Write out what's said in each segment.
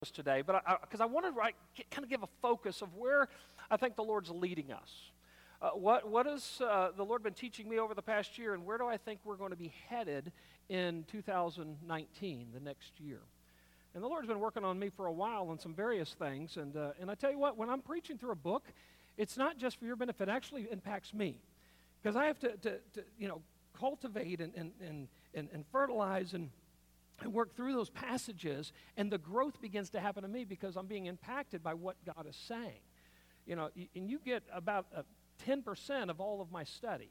today, but because I want to kind of give a focus of where I think the Lord's leading us. What has the Lord been teaching me over the past year, and where do I think we're going to be headed in 2019, the next year? And the Lord's been working on me for a while on some various things, and I tell you what, when I'm preaching through a book, it's not just for your benefit; it actually impacts me, because I have to cultivate and fertilize and work through those passages, and the growth begins to happen to me because I'm being impacted by what God is saying. And you get about 10% of all of my study.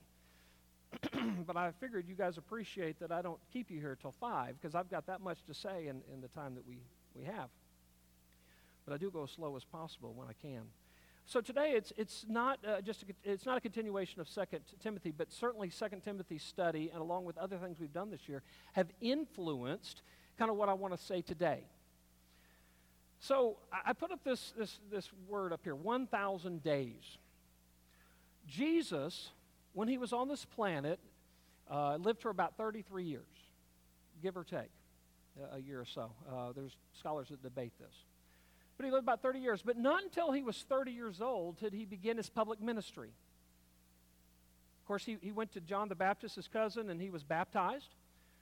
But I figured you guys appreciate that I don't keep you here till 5 because I've got that much to say in the time that we have. But I do go as slow as possible when I can. So today it's not it's not a continuation of 2 Timothy, but certainly 2 Timothy's study, and along with other things we've done this year, have influenced kind of what I want to say today. So I put up this word up here, 1,000 days. Jesus, when he was on this planet, lived for about 33 years, give or take a year or so. There's scholars that debate this. But he lived about 30 years. But not until he was 30 years old did he begin his public ministry. Of course, he went to John the Baptist, his cousin, and he was baptized.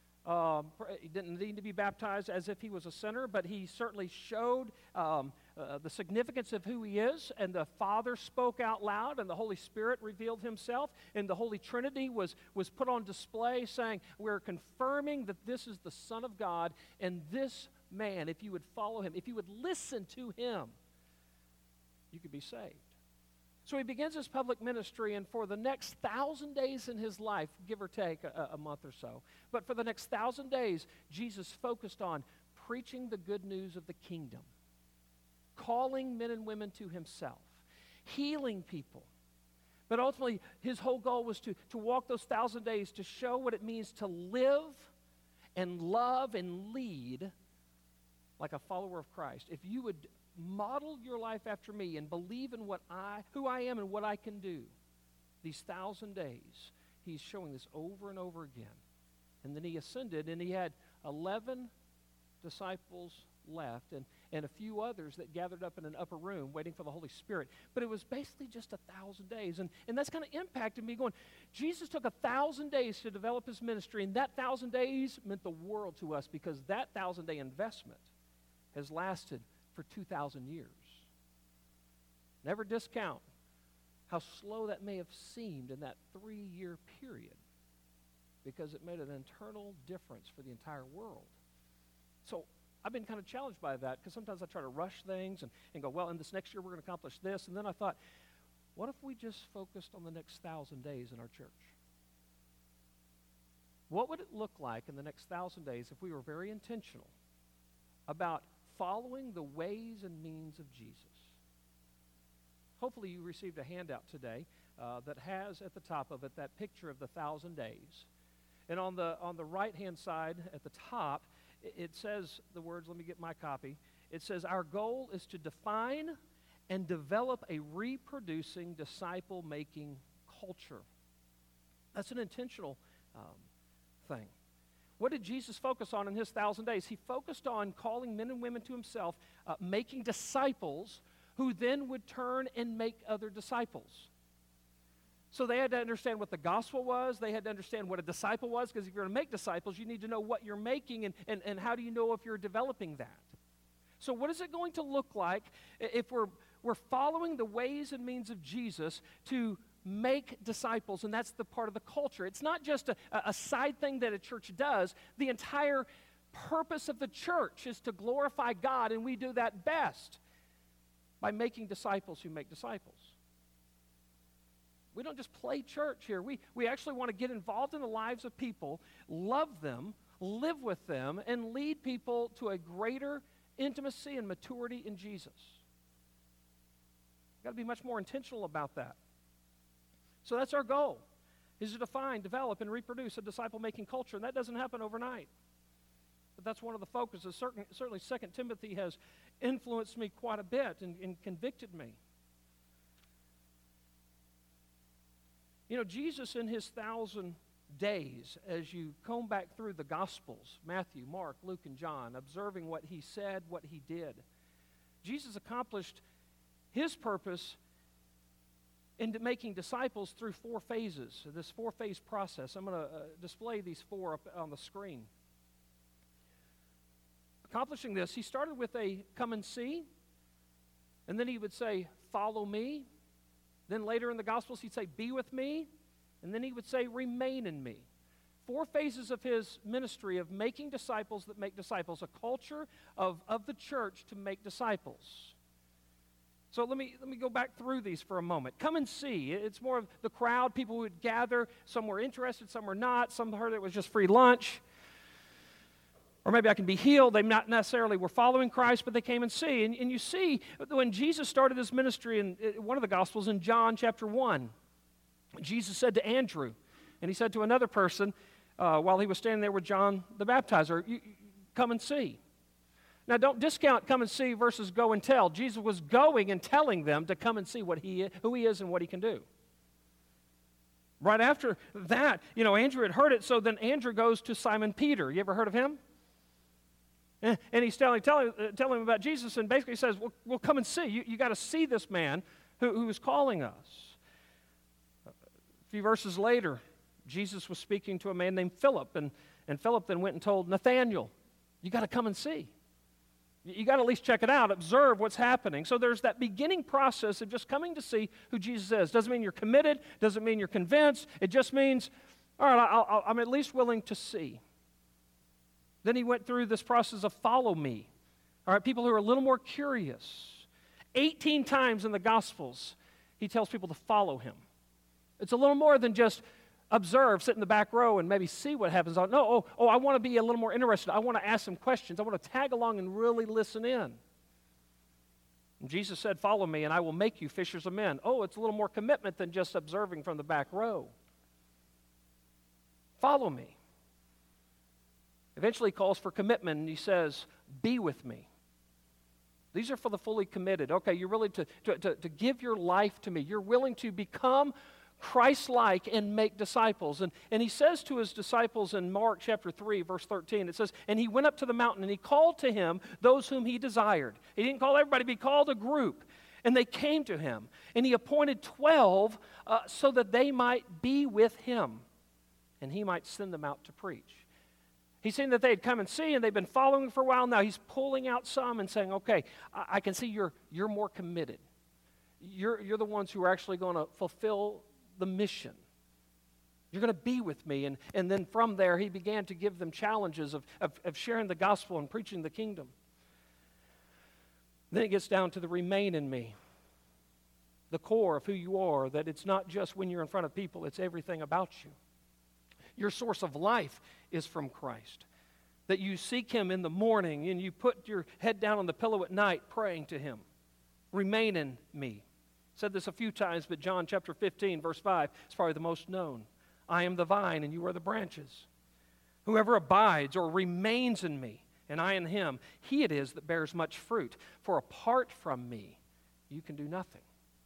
He didn't need to be baptized as if he was a sinner, but he certainly showed the significance of who he is, and the Father spoke out loud, and the Holy Spirit revealed himself, and the Holy Trinity was put on display, saying, we're confirming that this is the Son of God, and this man, if you would follow him, if you would listen to him, you could be saved. So he begins his public ministry, and for the next 1,000 days in his life, give or take a month or so, but for the next 1,000 days, Jesus focused on preaching the good news of the kingdom, calling men and women to himself, healing people. But ultimately, his whole goal was to walk those 1,000 days to show what it means to live and love and lead like a follower of Christ. If you would model your life after me and believe in who I am and what I can do, these 1,000 days, he's showing this over and over again. And then he ascended, and he had 11 disciples left and a few others that gathered up in an upper room waiting for the Holy Spirit. But it was basically just 1,000 days. And that's kind of impacted me going, Jesus took 1,000 days to develop his ministry, and that 1,000 days meant the world to us because that 1,000-day investment has lasted for 2,000 years. Never discount how slow that may have seemed in that 3-year period, because it made an internal difference for the entire world. So I've been kind of challenged by that, because sometimes I try to rush things and go, well, in this next year we're going to accomplish this. And then I thought, what if we just focused on the next 1,000 days in our church? What would it look like in the next 1,000 days if we were very intentional about following the ways and means of Jesus? Hopefully you received a handout today that has at the top of it that picture of the 1,000 days. And on the right-hand side at the top, it says the words, let me get my copy. It says, our goal is to define and develop a reproducing, disciple-making culture. That's an intentional thing. What did Jesus focus on in his 1,000 days? He focused on calling men and women to himself, making disciples who then would turn and make other disciples. So they had to understand what the gospel was. They had to understand what a disciple was, because if you're going to make disciples, you need to know what you're making and how do you know if you're developing that. So what is it going to look like if we're following the ways and means of Jesus to make disciples? And that's the part of the culture. It's not just a side thing that a church does. The entire purpose of the church is to glorify God, and we do that best by making disciples who make disciples. We don't just play church here. We actually want to get involved in the lives of people, love them, live with them, and lead people to a greater intimacy and maturity in Jesus. We've got to be much more intentional about that. So that's our goal, is to define, develop, and reproduce a disciple-making culture. And that doesn't happen overnight. But that's one of the focuses. Certainly 2 Timothy has influenced me quite a bit and convicted me. Jesus in his 1,000 days, as you comb back through the Gospels, Matthew, Mark, Luke, and John, observing what he said, what he did, Jesus accomplished his purpose in making disciples through 4 phases, this 4-phase process. I'm going to display these 4 up on the screen. Accomplishing this, he started with a come and see, and then he would say, follow me. Then later in the Gospels, he'd say, be with me, and then he would say, remain in me. 4 phases of his ministry of making disciples that make disciples, a culture of the church to make disciples. So let me go back through these for a moment. Come and see. It's more of the crowd, people who would gather. Some were interested, some were not. Some heard it was just free lunch. Or maybe I can be healed. They not necessarily were following Christ, but they came and see. And you see, when Jesus started his ministry in one of the Gospels, in John chapter 1, Jesus said to Andrew, and he said to another person, while he was standing there with John the Baptizer, come and see. Now, don't discount come and see versus go and tell. Jesus was going and telling them to come and see who he is and what he can do. Right after that, Andrew had heard it, so then Andrew goes to Simon Peter. You ever heard of him? And he's telling him about Jesus, and basically says, well, come and see. You got to see this man who is calling us. A few verses later, Jesus was speaking to a man named Philip, and Philip then went and told Nathanael, you got to come and see. You got to at least check it out, observe what's happening. So there's that beginning process of just coming to see who Jesus is. Doesn't mean you're committed, doesn't mean you're convinced. It just means, all right, I'm at least willing to see. Then he went through this process of follow me. All right, people who are a little more curious. 18 times in the Gospels, he tells people to follow him. It's a little more than just observe, sit in the back row, and maybe see what happens. No, I want to be a little more interested. I want to ask some questions. I want to tag along and really listen in. And Jesus said, follow me, and I will make you fishers of men. Oh, it's a little more commitment than just observing from the back row. Follow me. Eventually he calls for commitment, and he says, be with me. These are for the fully committed. Okay, you're willing to give your life to me. You're willing to become Christ-like and make disciples. And he says to his disciples in Mark chapter 3, verse 13, it says, and he went up to the mountain, and he called to him those whom he desired. He didn't call everybody, but he called a group. And they came to him. And he appointed 12 so that they might be with him, and he might send them out to preach. He's seen that they had come and see, and they've been following for a while. Now he's pulling out some and saying, okay, I can see you're more committed. You're the ones who are actually going to fulfill the mission. You're going to be with me. And then from there, he began to give them challenges of sharing the gospel and preaching the kingdom. Then it gets down to the remain in me. The core of who you are, that it's not just when you're in front of people, it's everything about you. Your source of life is from Christ. That you seek him in the morning and you put your head down on the pillow at night praying to him. Remain in me. Said this a few times, but John chapter 15, verse 5 is probably the most known. I am the vine and you are the branches. Whoever abides or remains in me and I in him, he it is that bears much fruit. For apart from me, you can do nothing.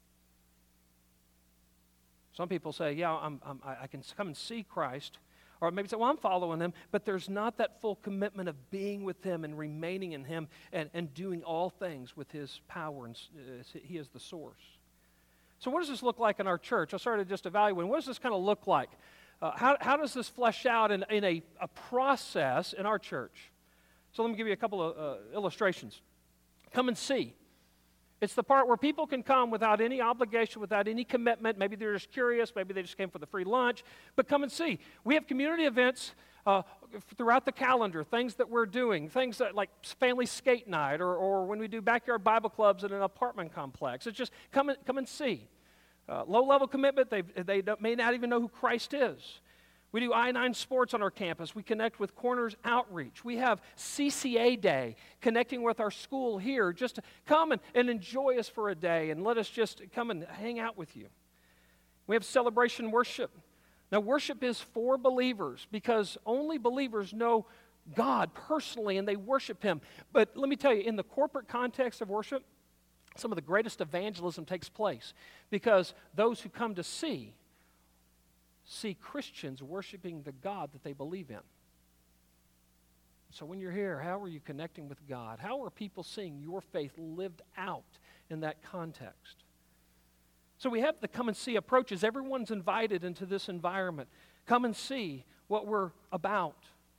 Some people say, yeah, I can come and see Christ. Or maybe say, well, I'm following him. But there's not that full commitment of being with him and remaining in him and doing all things with his power. And he is the source. So what does this look like in our church? I started just evaluating. What does this kind of look like? How does this flesh out in a process in our church? So let me give you a couple of illustrations. Come and see. It's the part where people can come without any obligation, without any commitment. Maybe they're just curious. Maybe they just came for the free lunch. But come and see. We have community events throughout the calendar, things that we're doing, things that like family skate night or when we do backyard Bible clubs in an apartment complex. It's just come and see. Low-level commitment, they may not even know who Christ is. We do I-9 sports on our campus. We connect with Corners Outreach. We have CCA Day, connecting with our school here. Just to come and enjoy us for a day and let us just come and hang out with you. We have celebration worship. Now, worship is for believers because only believers know God personally and they worship him. But let me tell you, in the corporate context of worship, some of the greatest evangelism takes place because those who come to see Christians worshiping the God that they believe in. So when you're here, how are you connecting with God? How are people seeing your faith lived out in that context? So we have the come and see approaches. Everyone's invited into this environment. Come and see what we're about.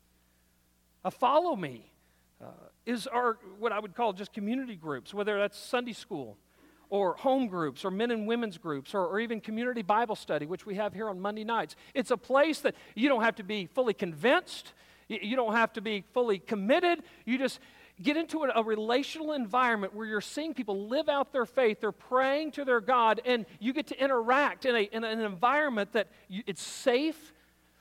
Follow me is our, what I would call just community groups, whether that's Sunday school or home groups or men and women's groups or even community Bible study, which we have here on Monday nights. It's a place that you don't have to be fully convinced. You don't have to be fully committed. You just get into a relational environment where you're seeing people live out their faith. They're praying to their God, and you get to interact in an environment that it's safe,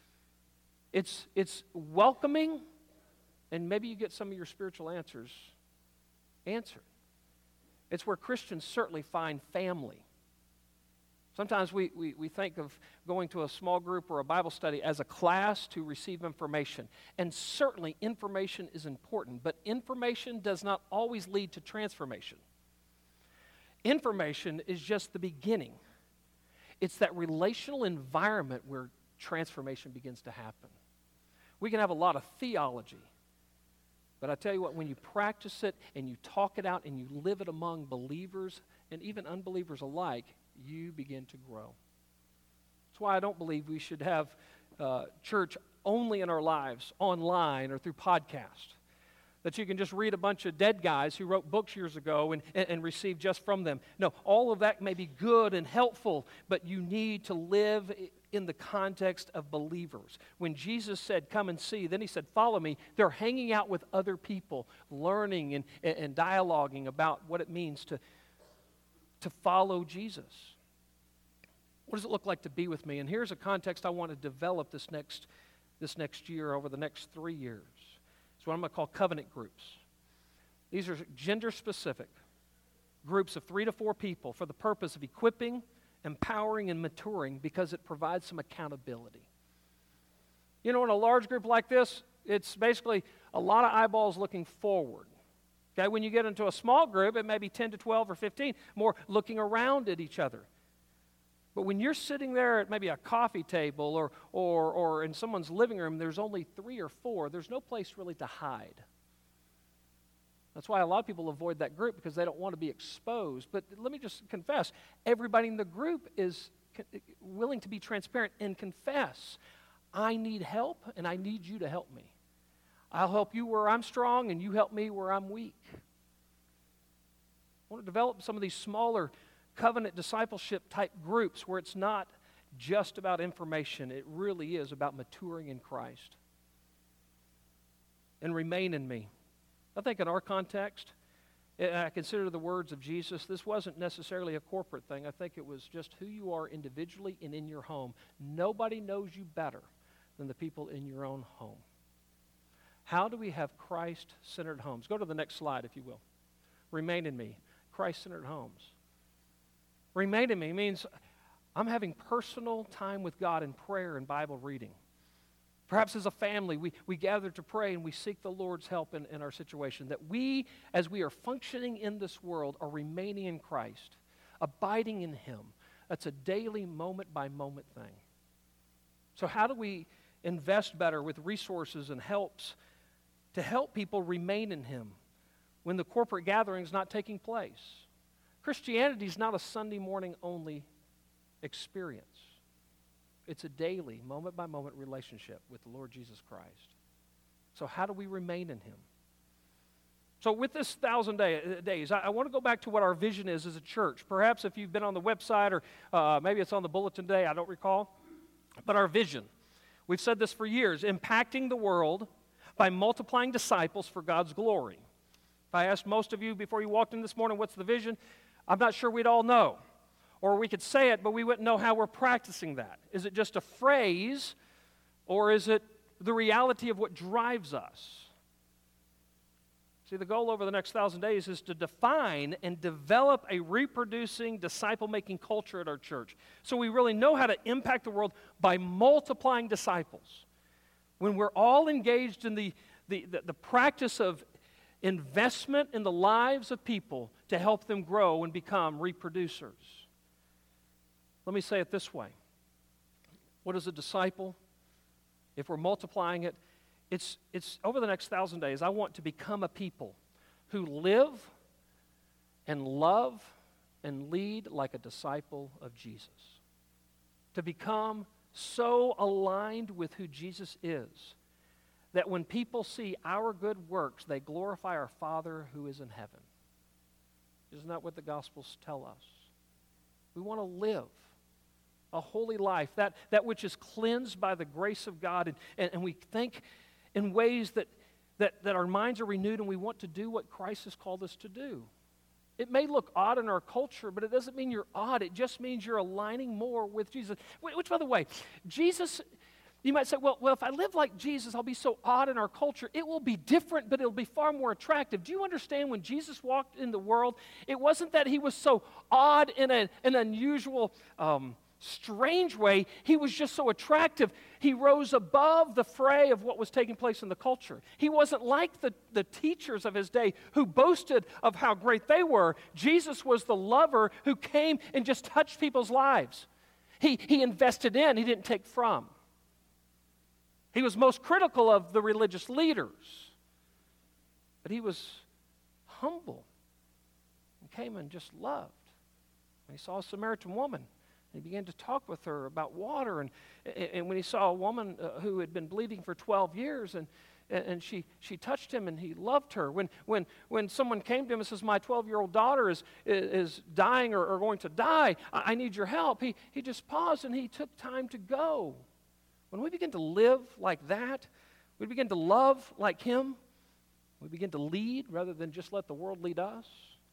it's welcoming, and maybe you get some of your spiritual answers answered. It's where Christians certainly find family. Sometimes we think of going to a small group or a Bible study as a class to receive information. And certainly information is important, but information does not always lead to transformation. Information is just the beginning. It's that relational environment where transformation begins to happen. We can have a lot of theology, but I tell you what, when you practice it and you talk it out and you live it among believers and even unbelievers alike, you begin to grow. That's why I don't believe we should have church only in our lives, online or through podcast. That you can just read a bunch of dead guys who wrote books years ago and receive just from them. No, all of that may be good and helpful, but you need to live in the context of believers. When Jesus said, come and see, then he said, follow me, they're hanging out with other people, learning and dialoguing about what it means to follow Jesus. What does it look like to be with me? And here's a context I want to develop this next year, over the next 3 years. It's what I'm going to call covenant groups. These are gender-specific groups of 3 to 4 people for the purpose of equipping, empowering, and maturing, because it provides some accountability. You know, in a large group like this, it's basically a lot of eyeballs looking forward. Okay, when you get into a small group, it may be 10 to 12 or 15, more looking around at each other. But when you're sitting there at maybe a coffee table or in someone's living room, there's only 3 or 4, there's no place really to hide. That's why a lot of people avoid that group, because they don't want to be exposed. But let me just confess, everybody in the group is willing to be transparent and confess, I need help and I need you to help me. I'll help you where I'm strong, and you help me where I'm weak. I want to develop some of these smaller covenant discipleship type groups where it's not just about information. It really is about maturing in Christ. And remain in me. I think in our context, I consider the words of Jesus, this wasn't necessarily a corporate thing. I think it was just who you are individually and in your home. Nobody knows you better than the people in your own home. How do we have Christ-centered homes? Go to the next slide, if you will. Remain in me. Christ-centered homes. Remain in me means I'm having personal time with God in prayer and Bible reading. Perhaps as a family, we gather to pray and we seek the Lord's help in our situation. That we, as we are functioning in this world, are remaining in Christ, abiding in Him. That's a daily, moment-by-moment thing. So how do we invest better with resources and helps to help people remain in Him when the corporate gathering is not taking place? Christianity is not a Sunday morning only experience. It's a daily, moment-by-moment relationship with the Lord Jesus Christ. So how do we remain in Him? So with this 1,000 days, I want to go back to what our vision is as a church. Perhaps if you've been on the website or maybe it's on the bulletin today, I don't recall. But our vision, we've said this for years, impacting the world by multiplying disciples for God's glory. If I asked most of you before you walked in this morning, what's the vision? I'm not sure we'd all know. Or we could say it, but we wouldn't know how we're practicing that. Is it just a phrase, or is it the reality of what drives us? See, the goal over the next 1,000 days is to define and develop a reproducing, disciple-making culture at our church. So we really know how to impact the world by multiplying disciples. When we're all engaged in the practice of investment in the lives of people to help them grow and become reproducers. Let me say it this way. What is a disciple? If we're multiplying it, it's over the next 1,000 days, I want to become a people who live and love and lead like a disciple of Jesus. To become so aligned with who Jesus is that when people see our good works, they glorify our Father who is in heaven. Isn't that what the Gospels tell us? We want to live a holy life, that which is cleansed by the grace of God, and we think in ways that our minds are renewed and we want to do what Christ has called us to do. It may look odd in our culture, but it doesn't mean you're odd. It just means you're aligning more with Jesus. Which, by the way, Jesus, you might say, well, if I live like Jesus, I'll be so odd in our culture. It will be different, but it'll be far more attractive. Do you understand when Jesus walked in the world, it wasn't that he was so odd in an unusual, strange way. He was just so attractive. He rose above the fray of what was taking place in the culture. He wasn't like the teachers of his day who boasted of how great they were. Jesus was the lover who came and just touched people's lives. He invested in, he didn't take from. He was most critical of the religious leaders, but he was humble and came and just loved. When he saw a Samaritan woman, he began to talk with her about water, and when he saw a woman who had been bleeding for 12 years, and she touched him, and he loved her. When someone came to him and says, my 12-year-old daughter is dying or going to die, I need your help, he just paused and he took time to go. When we begin to live like that, we begin to love like him, we begin to lead rather than just let the world lead us.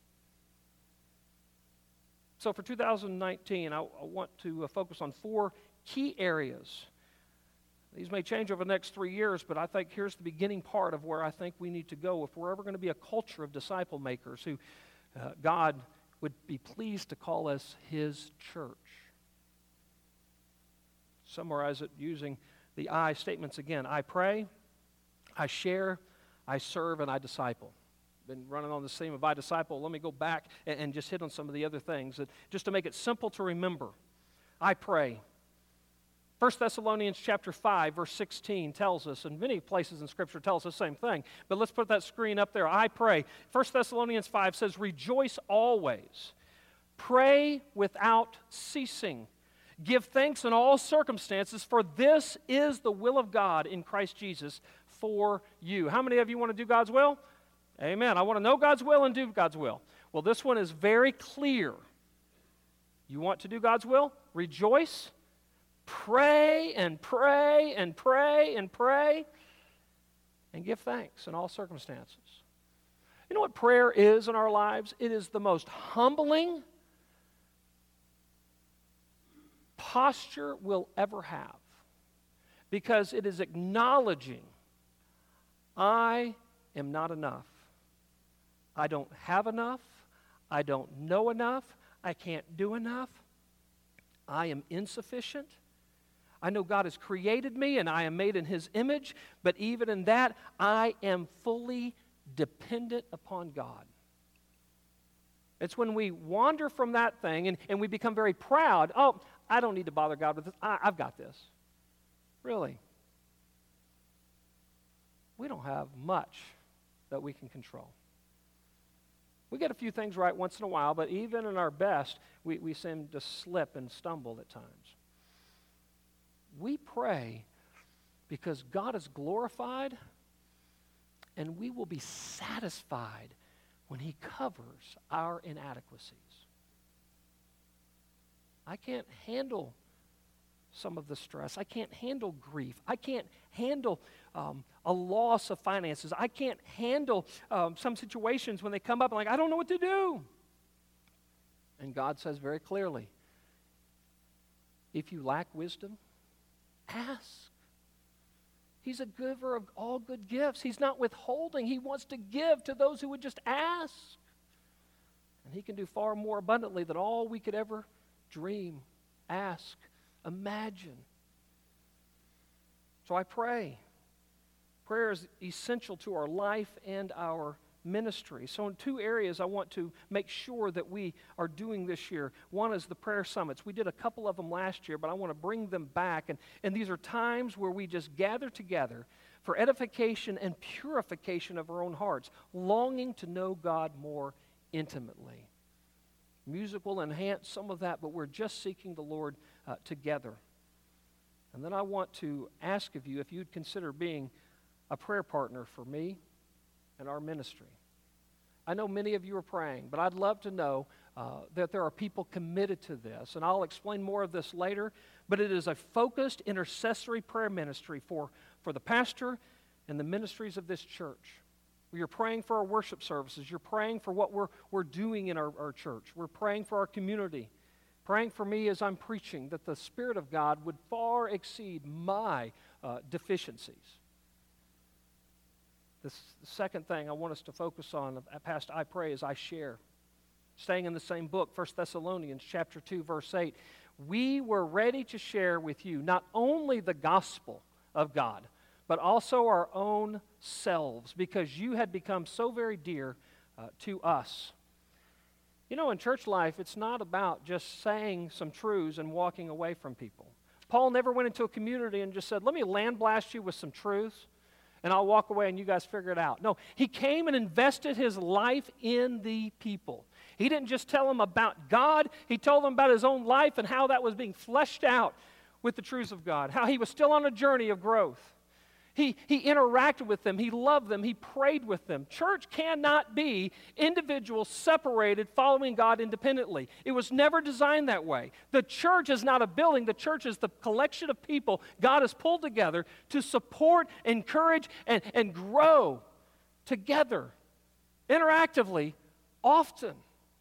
So for 2019, I want to focus on 4 key areas. These may change over the next 3 years, but I think here's the beginning part of where I think we need to go if we're ever going to be a culture of disciple makers who God would be pleased to call us his church. Summarize it using the I statements again. I pray, I share, I serve, and I disciple. Been running on this theme of I disciple. Let me go back and just hit on some of the other things, just to make it simple to remember. I pray. 1 Thessalonians chapter 5, verse 16 tells us, and many places in Scripture tells us the same thing, but let's put that screen up there. I pray. 1 Thessalonians 5 says, rejoice always. Pray without ceasing. Give thanks in all circumstances, for this is the will of God in Christ Jesus for you. How many of you want to do God's will? Amen. I want to know God's will and do God's will. Well, this one is very clear. You want to do God's will? Rejoice. Pray and pray and pray and pray. And give thanks in all circumstances. You know what prayer is in our lives? It is the most humbling posture we'll ever have. Because it is acknowledging, I am not enough. I don't have enough. I don't know enough. I can't do enough. I am insufficient. I know God has created me and I am made in his image, but even in that, I am fully dependent upon God. It's when we wander from that thing and we become very proud. Oh, I don't need to bother God with this. I've got this. Really. We don't have much that we can control. We get a few things right once in a while, but even in our best, we seem to slip and stumble at times. We pray because God is glorified, and we will be satisfied when he covers our inadequacies. I can't handle some of the stress. I can't handle grief. I can't handle a loss of finances. I can't handle some situations when they come up and I don't know what to do. And God says very clearly, if you lack wisdom, ask. He's a giver of all good gifts. He's not withholding. He wants to give to those who would just ask. And he can do far more abundantly than all we could ever dream, ask, imagine. So I pray. Prayer is essential to our life and our ministry. So in 2 areas I want to make sure that we are doing this year. One is the prayer summits. We did a couple of them last year, but I want to bring them back. And these are times where we just gather together for edification and purification of our own hearts, longing to know God more intimately. Music will enhance some of that, but we're just seeking the Lord together. And then I want to ask of you if you'd consider being a prayer partner for me and our ministry. I know many of you are praying, but I'd love to know that there are people committed to this. And I'll explain more of this later, but it is a focused intercessory prayer ministry for the pastor and the ministries of this church. You're praying for our worship services. You're praying for what we're doing in our church. We're praying for our community. Praying for me as I'm preaching that the Spirit of God would far exceed my deficiencies. The second thing I want us to focus on, past I pray, is I share. Staying in the same book, 1 Thessalonians chapter 2, verse 8, we were ready to share with you not only the gospel of God, but also our own selves, because you had become so very dear to us. You know, in church life, it's not about just saying some truths and walking away from people. Paul never went into a community and just said, let me land blast you with some truths, and I'll walk away and you guys figure it out. No, he came and invested his life in the people. He didn't just tell them about God, he told them about his own life and how that was being fleshed out with the truths of God, how he was still on a journey of growth. He interacted with them. He loved them. He prayed with them. Church cannot be individuals separated following God independently. It was never designed that way. The church is not a building. The church is the collection of people God has pulled together to support, encourage, and grow together, interactively, often.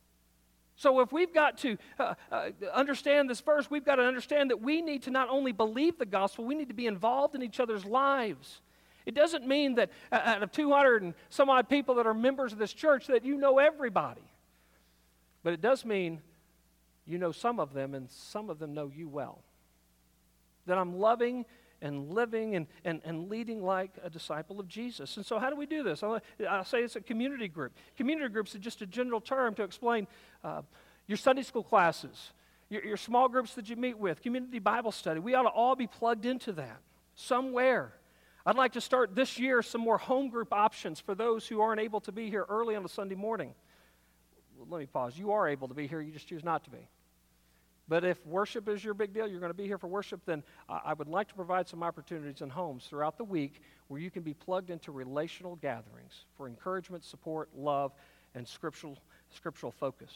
So if we've got to understand this verse, we've got to understand that we need to not only believe the gospel, we need to be involved in each other's lives. It doesn't mean that out of 200 and some odd people that are members of this church that you know everybody. But it does mean you know some of them and some of them know you well. That I'm loving and living and leading like a disciple of Jesus. And so how do we do this? I'll say it's a community group. Community groups is just a general term to explain your Sunday school classes, your small groups that you meet with, community Bible study. We ought to all be plugged into that somewhere. I'd like to start this year some more home group options for those who aren't able to be here early on a Sunday morning. Let me pause. You are able to be here, you just choose not to be. But if worship is your big deal, you're going to be here for worship, then I would like to provide some opportunities in homes throughout the week where you can be plugged into relational gatherings for encouragement, support, love, and scriptural focus.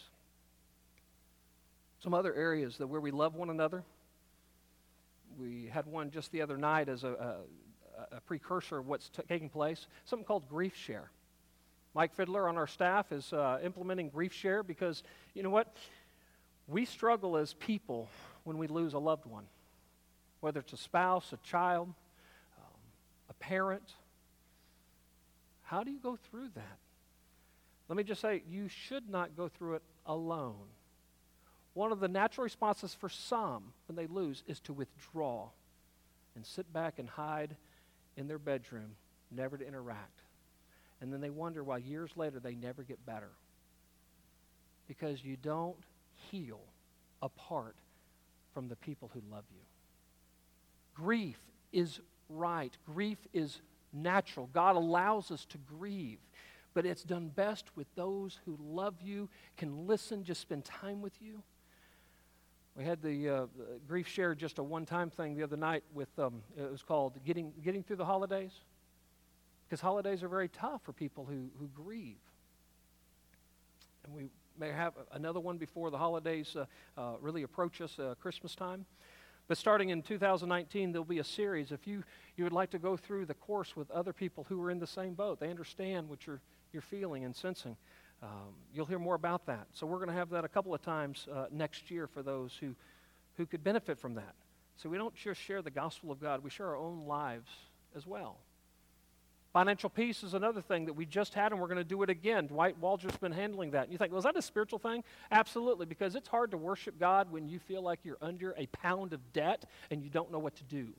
Some other areas where we love one another. We had one just the other night as a precursor of what's taking place, something called Grief Share. Mike Fiddler on our staff is implementing Grief Share because, you know what? We struggle as people when we lose a loved one, whether it's a spouse, a child, a parent. How do you go through that? Let me just say, you should not go through it alone. One of the natural responses for some when they lose is to withdraw and sit back and hide in their bedroom, never to interact. And then they wonder why years later they never get better. Because you don't heal apart from the people who love you. Grief is right. Grief is natural. God allows us to grieve, but it's done best with those who love you, can listen, just spend time with you. We had the Grief Share, just a one-time thing the other night with, it was called Getting Through the Holidays, because holidays are very tough for people who grieve. And we may have another one before the holidays really approach us, Christmas time. But starting in 2019, there'll be a series. If you would like to go through the course with other people who are in the same boat, they understand what you're feeling and sensing. You'll hear more about that. So we're going to have that a couple of times next year for those who could benefit from that. So we don't just share the gospel of God, we share our own lives as well. Financial peace is another thing that we just had, and we're going to do it again. Dwight Walger's been handling that. And you think, well, is that a spiritual thing? Absolutely, because it's hard to worship God when you feel like you're under a pound of debt and you don't know what to do.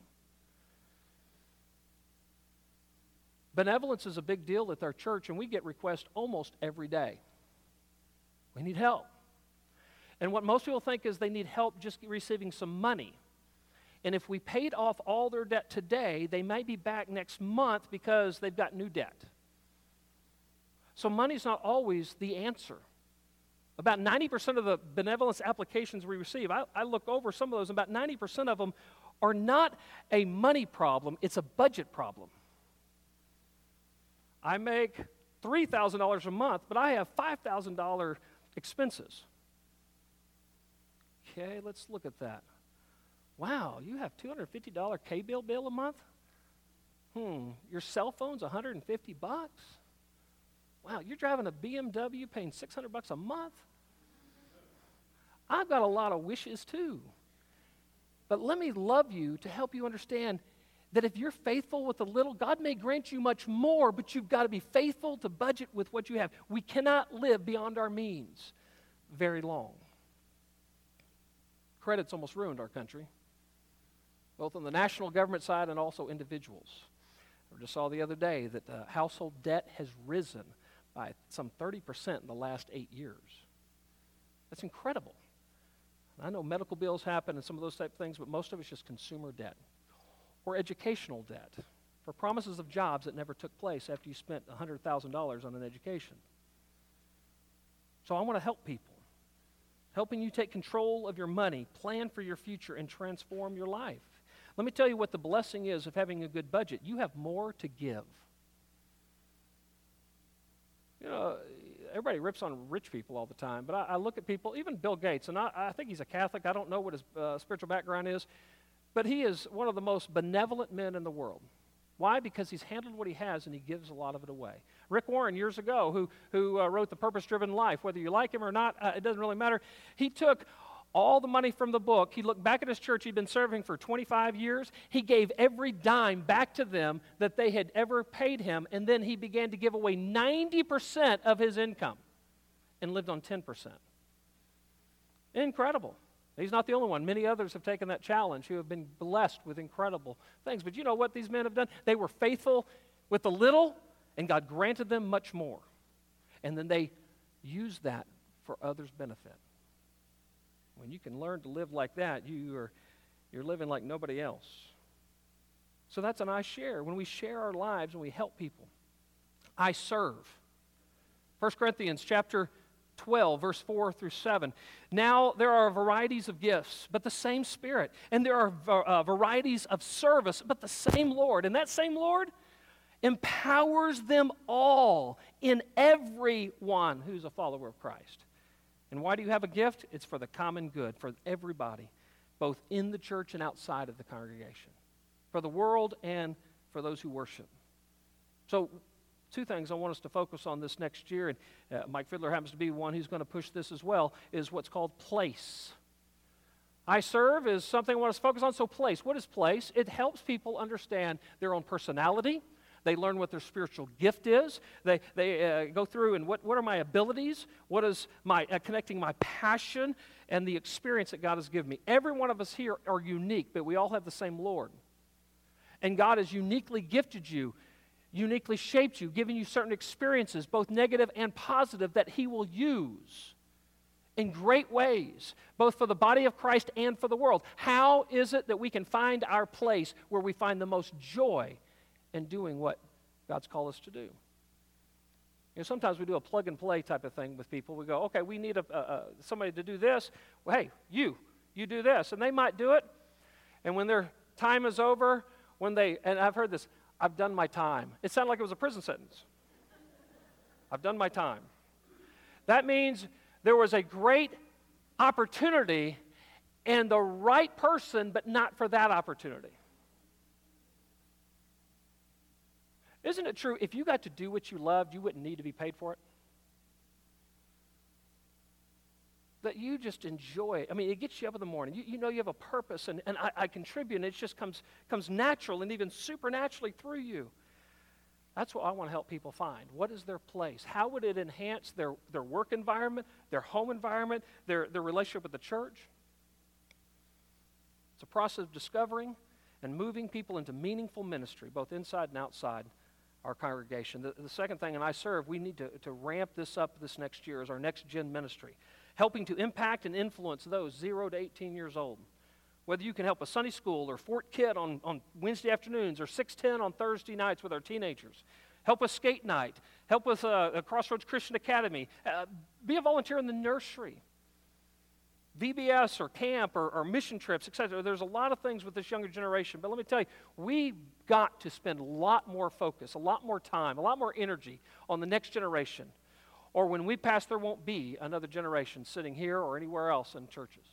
Benevolence is a big deal at our church, and we get requests almost every day. We need help. And what most people think is they need help just receiving some money. And if we paid off all their debt today, they might be back next month because they've got new debt. So money's not always the answer. About 90% of the benevolence applications we receive, I look over some of those, about 90% of them are not a money problem, it's a budget problem. I make $3,000 a month, but I have $5,000 expenses. Okay, let's look at that. Wow, you have $250 K-bill a month? Your cell phone's $150? Wow, you're driving a BMW paying $600 a month? I've got a lot of wishes too. But let me love you to help you understand that if you're faithful with a little, God may grant you much more, but you've got to be faithful to budget with what you have. We cannot live beyond our means very long. Credit's almost ruined our country, both on the national government side and also individuals. I just saw the other day that household debt has risen by some 30% in the last 8 years. That's incredible. I know medical bills happen and some of those type of things, but most of it's just consumer debt or educational debt for promises of jobs that never took place after you spent $100,000 on an education. So I want to help people, helping you take control of your money, plan for your future, and transform your life. Let me tell you what the blessing is of having a good budget. You have more to give. You know, everybody rips on rich people all the time, but I look at people, even Bill Gates, and I think he's a Catholic. I don't know what his spiritual background is, but he is one of the most benevolent men in the world. Why? Because he's handled what he has and he gives a lot of it away. Rick Warren, years ago, who wrote The Purpose-Driven Life, whether you like him or not, it doesn't really matter. He took all the money from the book. He looked back at his church he'd been serving for 25 years. He gave every dime back to them that they had ever paid him, and then he began to give away 90% of his income and lived on 10%. Incredible. He's not the only one. Many others have taken that challenge who have been blessed with incredible things. But you know what these men have done? They were faithful with a little, and God granted them much more. And then they used that for others' benefit. When you can learn to live like that, you're living like nobody else. So that's an I share. When we share our lives and we help people, I serve. 1 Corinthians chapter 12, verse 4 through 7. Now there are varieties of gifts, but the same Spirit. And there are varieties of service, but the same Lord. And that same Lord empowers them all in everyone who's a follower of Christ. And why do you have a gift? It's for the common good, for everybody, both in the church and outside of the congregation, for the world and for those who worship. So, two things I want us to focus on this next year, and Mike Fiddler happens to be one who's going to push this as well, is what's called place. I serve is something I want us to focus on. So place, what is place? It helps people understand their own personality. They learn what their spiritual gift is. They go through and what are my abilities? What is my connecting my passion and the experience that God has given me? Every one of us here are unique, but we all have the same Lord. And God has uniquely gifted you, uniquely shaped you, given you certain experiences, both negative and positive, that He will use in great ways, both for the body of Christ and for the world. How is it that we can find our place where we find the most joy in doing what God's called us to do? You know, sometimes we do a plug-and-play type of thing with people. We go, okay, we need somebody to do this. Well, hey, you do this. And they might do it, and when their time is over, and I've heard this, I've done my time. It sounded like it was a prison sentence. I've done my time. That means there was a great opportunity and the right person, but not for that opportunity. Isn't it true, if you got to do what you loved, you wouldn't need to be paid for it? That you just enjoy it. I mean, it gets you up in the morning. You know you have a purpose, and I contribute, and it just comes natural and even supernaturally through you. That's what I want to help people find. What is their place? How would it enhance their work environment, their home environment, their relationship with the church? It's a process of discovering and moving people into meaningful ministry, both inside and outside our congregation. The second thing, and I serve, we need to ramp this up this next year, is our next gen ministry, helping to impact and influence those 0 to 18 years old Whether you can help a Sunday school or Fort Kid on Wednesday afternoons or 610 on Thursday nights with our teenagers. Help with skate night. Help with a Crossroads Christian Academy. Be a volunteer in the nursery. VBS or camp or mission trips, etc. There's a lot of things with this younger generation. But let me tell you, we've got to spend a lot more focus, a lot more time, a lot more energy on the next generation. Or when we pass, there won't be another generation sitting here or anywhere else in churches.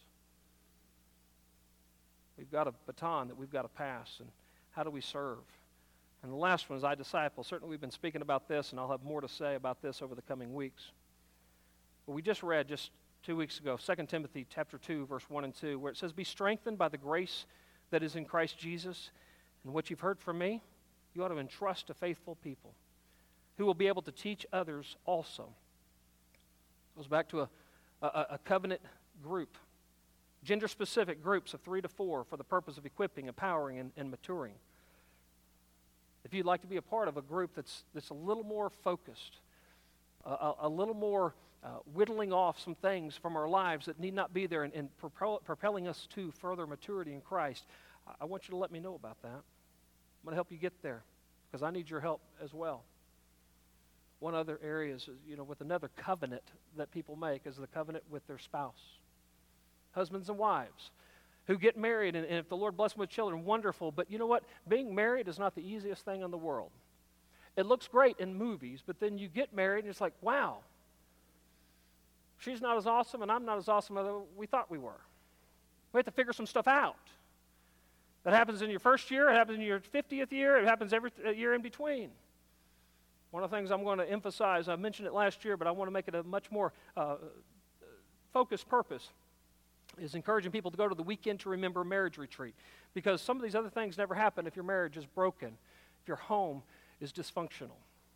We've got a baton that we've got to pass, and how do we serve? And the last one is I disciple. Certainly we've been speaking about this, and I'll have more to say about this over the coming weeks. But we just read 2 weeks ago, 2 Timothy chapter 2, verse 1 and 2, where it says, "Be strengthened by the grace that is in Christ Jesus, and what you've heard from me, you ought to entrust to faithful people who will be able to teach others also." It goes back to a covenant group, gender-specific groups of 3 to 4 for the purpose of equipping, empowering, and maturing. If you'd like to be a part of a group that's a little more focused, a little more whittling off some things from our lives that need not be there and propelling us to further maturity in Christ, I want you to let me know about that. I'm going to help you get there because I need your help as well. One other area is, with another covenant that people make is the covenant with their spouse. Husbands and wives who get married, and if the Lord bless them with children, wonderful. But you know what? Being married is not the easiest thing in the world. It looks great in movies, but then you get married, and it's like, wow, she's not as awesome, and I'm not as awesome as we thought we were. We have to figure some stuff out. That happens in your first year, it happens in your 50th year, it happens every year in between. One of the things I'm going to emphasize, I mentioned it last year, but I want to make it a much more focused purpose, is encouraging people to go to the Weekend to Remember marriage retreat. Because some of these other things never happen if your marriage is broken, if your home is dysfunctional.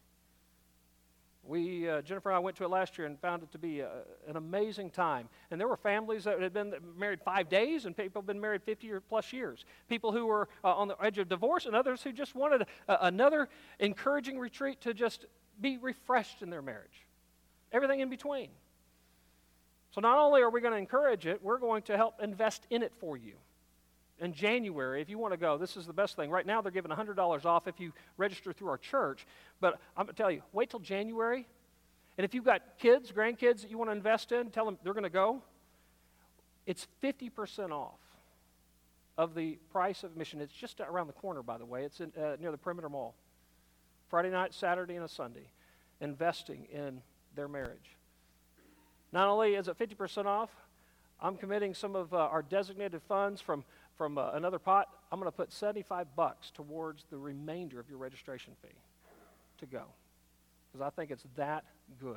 Jennifer and I went to it last year and found it to be an amazing time. And there were families that had been married 5 days, and people have been married 50 or plus years. People who were on the edge of divorce, and others who just wanted another encouraging retreat to just be refreshed in their marriage. Everything in between. So not only are we going to encourage it, we're going to help invest in it for you. In January, if you want to go, this is the best thing. Right now, they're giving $100 off if you register through our church. But I'm going to tell you, wait till January. And if you've got kids, grandkids that you want to invest in, tell them they're going to go. It's 50% off of the price of admission. It's just around the corner, by the way. It's near the Perimeter Mall. Friday night, Saturday, and a Sunday. Investing in their marriage. Not only is it 50% off, I'm committing some of our designated funds from another pot. I'm going to put $75 towards the remainder of your registration fee to go, because I think it's that good.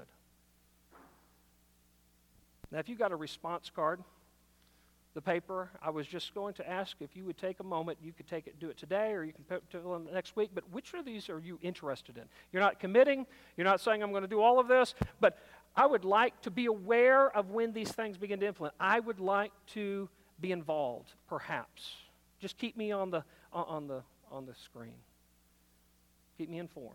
Now, if you got a response card, the paper, I was just going to ask if you would take a moment. You could do it today, or you can put it on next week. But which of these are you interested in? You're not committing. You're not saying I'm going to do all of this, but I would like to be aware of when these things begin to influence. I would like to be involved, perhaps. Just keep me on the screen. Keep me informed.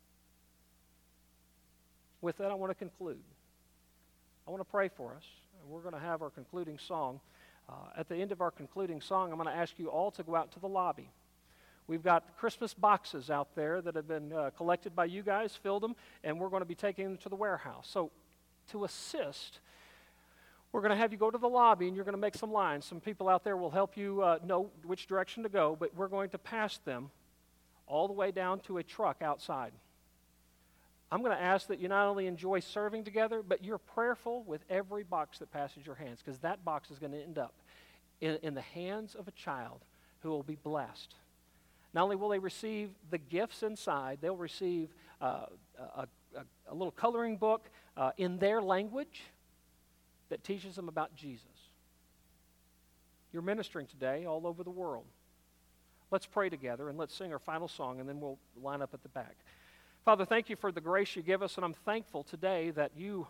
With that, I want to conclude. I want to pray for us. We're going to have our concluding song. At the end of our concluding song, I'm going to ask you all to go out to the lobby. We've got Christmas boxes out there that have been collected by you guys, filled them, and we're going to be taking them to the warehouse. So to assist, we're going to have you go to the lobby, and you're going to make some lines. Some people out there will help you know which direction to go, but we're going to pass them all the way down to a truck outside. I'm going to ask that you not only enjoy serving together, but you're prayerful with every box that passes your hands, because that box is going to end up in the hands of a child who will be blessed. Not only will they receive the gifts inside, they'll receive a little coloring book in their language that teaches them about Jesus. You're ministering today all over the world. Let's pray together and let's sing our final song, and then we'll line up at the back. Father, thank you for the grace you give us, and I'm thankful today that you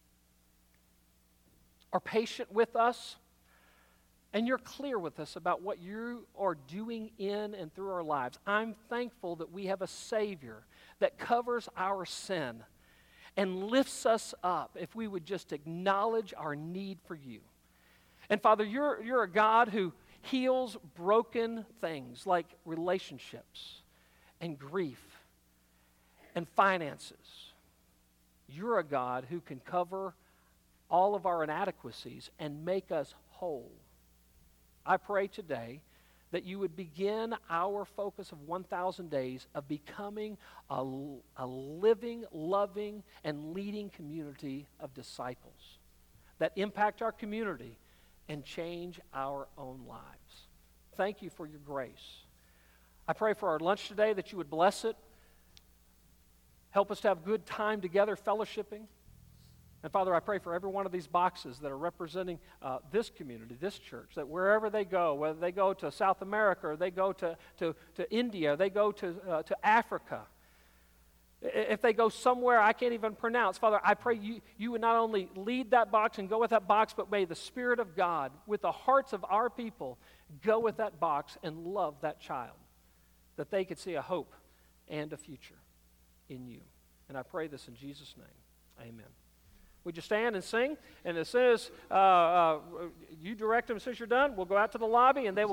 are patient with us, and you're clear with us about what you are doing in and through our lives. I'm thankful that we have a Savior that covers our sin and lifts us up if we would just acknowledge our need for you. And Father, you're a God who heals broken things like relationships and grief and finances. You're a God who can cover all of our inadequacies and make us whole. I pray today that you would begin our focus of 1,000 days of becoming a living, loving, and leading community of disciples that impact our community and change our own lives. Thank you for your grace. I pray for our lunch today that you would bless it. Help us to have good time together fellowshipping. And Father, I pray for every one of these boxes that are representing this community, this church, that wherever they go, whether they go to South America or they go to India, they go to Africa, if they go somewhere I can't even pronounce, Father, I pray you would not only lead that box and go with that box, but may the Spirit of God, with the hearts of our people, go with that box and love that child, that they could see a hope and a future in you. And I pray this in Jesus' name. Amen. Would you stand and sing? And as soon as you direct them, as soon as you're done, we'll go out to the lobby and they will